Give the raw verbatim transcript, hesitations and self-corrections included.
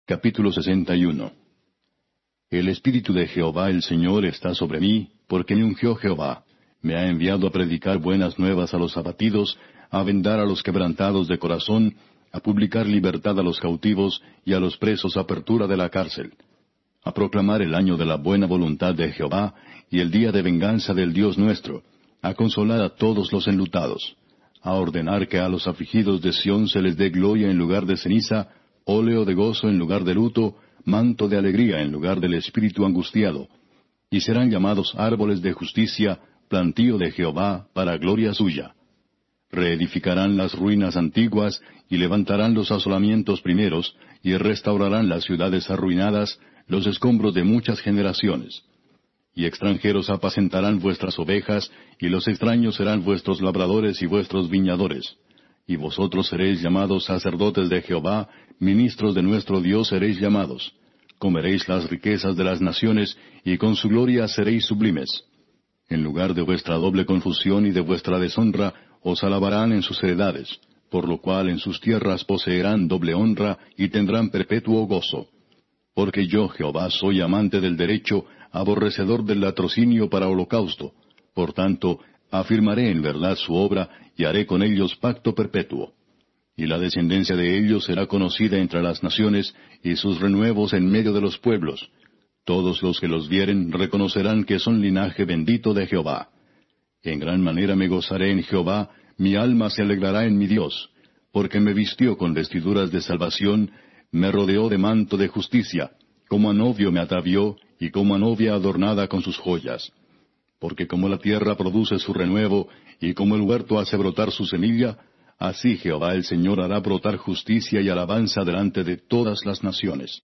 Capítulo sesenta y uno. El Espíritu de Jehová el Señor está sobre mí, porque me ungió Jehová. Me ha enviado a predicar buenas nuevas a los abatidos, a vendar a los quebrantados de corazón, a publicar libertad a los cautivos, y a los presos apertura de la cárcel. A proclamar el año de la buena voluntad de Jehová, y el día de venganza del Dios nuestro, a consolar a todos los enlutados, a ordenar que a los afligidos de Sión se les dé gloria en lugar de ceniza, óleo de gozo en lugar de luto, manto de alegría en lugar del espíritu angustiado, y serán llamados árboles de justicia, plantío de Jehová, para gloria suya. Reedificarán las ruinas antiguas, y levantarán los asolamientos primeros, y restaurarán las ciudades arruinadas, los escombros de muchas generaciones. Y extranjeros apacentarán vuestras ovejas, y los extraños serán vuestros labradores y vuestros viñadores. Y vosotros seréis llamados sacerdotes de Jehová, ministros de nuestro Dios seréis llamados. Comeréis las riquezas de las naciones, y con su gloria seréis sublimes. En lugar de vuestra doble confusión y de vuestra deshonra, os alabarán en sus heredades, por lo cual en sus tierras poseerán doble honra, y tendrán perpetuo gozo. Porque yo, Jehová, soy amante del derecho, aborrecedor del latrocinio para holocausto. Por tanto, afirmaré en verdad su obra, y haré con ellos pacto perpetuo. Y la descendencia de ellos será conocida entre las naciones, y sus renuevos en medio de los pueblos. Todos los que los vieren reconocerán que son linaje bendito de Jehová. En gran manera me gozaré en Jehová, mi alma se alegrará en mi Dios, porque me vistió con vestiduras de salvación, me rodeó de manto de justicia, como a novio me atavió, y como a novia adornada con sus joyas. Porque como la tierra produce su renuevo, y como el huerto hace brotar su semilla, así Jehová el Señor hará brotar justicia y alabanza delante de todas las naciones.